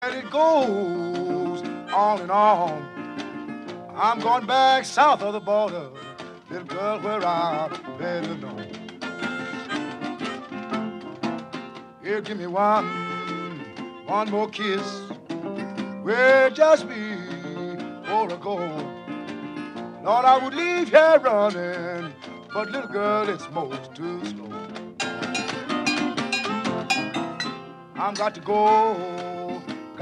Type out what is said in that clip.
And it goes on and on. I'm going back south of the border, little girl, where I belong. Here, give me one more kiss. Well, just before I go. Lord, I would leave here running, but little girl, it's most too slow. I'm got to go.